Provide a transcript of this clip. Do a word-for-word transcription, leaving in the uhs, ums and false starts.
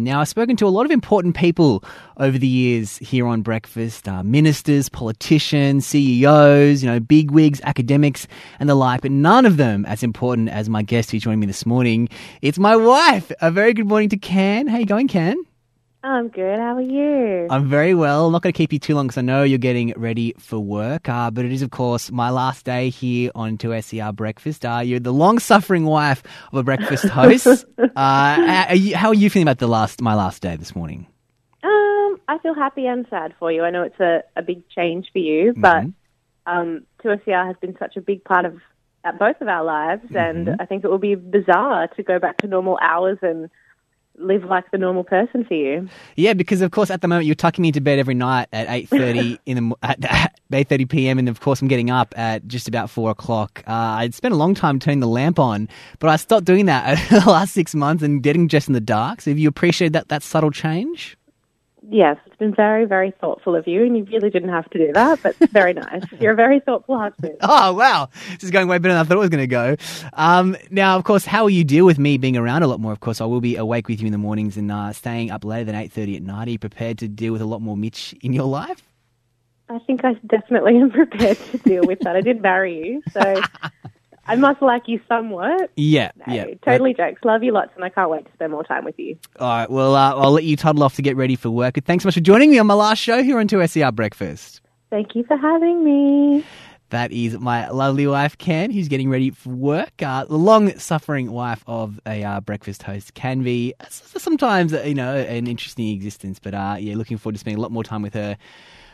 Ken. Now, I've spoken to a lot of important people over the years here on Breakfast, uh, ministers, politicians, C E Os, you know, bigwigs, academics and the like, but none of them as important as my guest who's joining me this morning. It's my wife. A very good morning to Ken. How you going, Ken? I'm good. How are you? I'm very well. I'm not going to keep you too long because I know you're getting ready for work. Uh, but it is, of course, my last day here on two S E R Breakfast. Uh, you're the long-suffering wife of a breakfast host. uh, how, are you, how are you feeling about the last my last day this morning? Um, I feel happy and sad for you. I know it's a, a big change for you, but Mm-hmm. um, two S E R has been such a big part of uh, both of our lives, Mm-hmm. and I think it will be bizarre to go back to normal hours and live like the normal person for you. Yeah, because of course at the moment you're tucking me into bed every night at eight thirty in the mo- at, at eight thirty p.m. and of course I'm getting up at just about four o'clock. Uh, I'd spent a long time turning the lamp on, but I stopped doing that over the last six months and getting dressed in the dark. So have you appreciated that that subtle change? Yes, it's been very, very thoughtful of you, and you really didn't have to do that, but very nice. You're a very thoughtful husband. Oh, wow. This is going way better than I thought it was going to go. Um, now, of course, how will you deal with me being around a lot more? Of course, I will be awake with you in the mornings and uh, staying up later than eight thirty at night. Are you prepared to deal with a lot more Mitch in your life? I think I definitely am prepared to deal with that. I did marry you, so I must like you somewhat. Yeah, No, yeah. totally jokes. Love you lots, and I can't wait to spend more time with you. All right, well, uh, I'll let you toddle off to get ready for work. But thanks so much for joining me on my last show here on two S E R Breakfast. Thank you for having me. That is my lovely wife, Ken, who's getting ready for work. Uh, the long-suffering wife of a uh, breakfast host can be uh, sometimes, uh, you know, an interesting existence. But, uh, yeah, looking forward to spending a lot more time with her